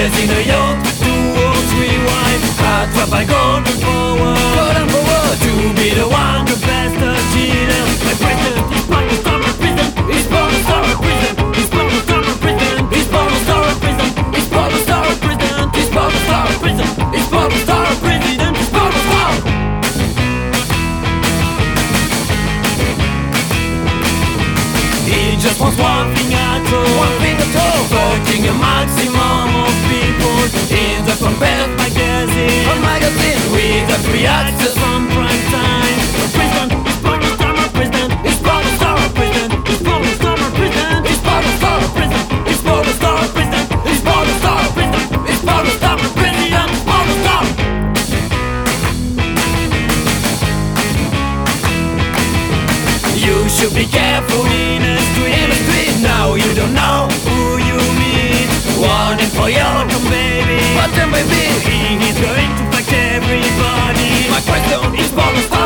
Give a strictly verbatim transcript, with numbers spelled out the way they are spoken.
in a yacht, two or three wine, hot trap by golden forward, golden forward, to be the one, the best cheater. My president is born to stop a prison, he's born to stop a prison, he's born to stop a prison, he's born to stop a prison, he's born to stop a prison, he's born to stop a prison, he's born to stop a president, he's born to stop. He just wants one thing at all, one thing at all, fucking a maximum of people in the front page magazine, a magazine with the free access on prime time. The president is born to stop a president, he's born to stop a president, he's born to stop a president, he's born to stop a president, he's born to stop a president, he's born to stop a president, he's born to stop a president, he's born to stop. You should be careful in a street, in a street. Now you don't know who you meet. Warning for your come baby, but then baby, he is going to fuck everybody. My question is born to stop.